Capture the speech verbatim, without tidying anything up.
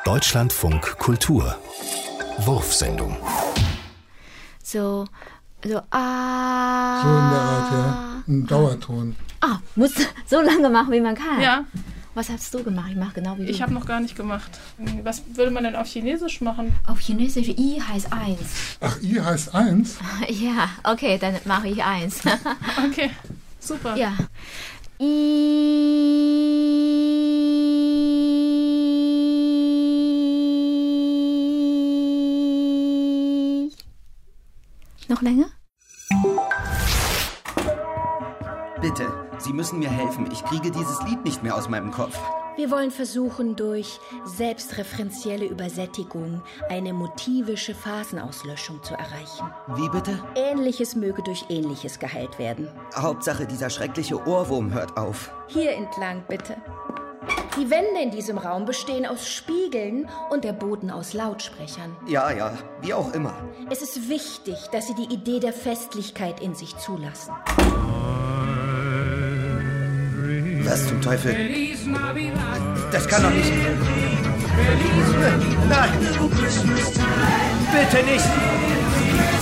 Deutschlandfunk Kultur Wurfsendung. So, so, ah. So in der Art, ja. Ein Dauerton. Ah, muss so lange machen, wie man kann. Ja. Was hast du gemacht? Ich mache genau wie du. Ich habe noch gar nicht gemacht. Was würde man denn auf Chinesisch machen? Auf Chinesisch I heißt eins. Ach, I heißt eins? Ja, okay, dann mache ich eins. Okay, super. Ja. I. Noch länger? Bitte, Sie müssen mir helfen. Ich kriege dieses Lied nicht mehr aus meinem Kopf. Wir wollen versuchen, durch selbstreferenzielle Übersättigung eine motivische Phasenauslöschung zu erreichen. Wie bitte? Ähnliches möge durch Ähnliches geheilt werden. Hauptsache, dieser schreckliche Ohrwurm hört auf. Hier entlang, bitte. Die Wände in diesem Raum bestehen aus Spiegeln und der Boden aus Lautsprechern. Ja, ja, wie auch immer. Es ist wichtig, dass Sie die Idee der Festlichkeit in sich zulassen. Was zum Teufel? Das kann doch nicht... Nein! Bitte nicht!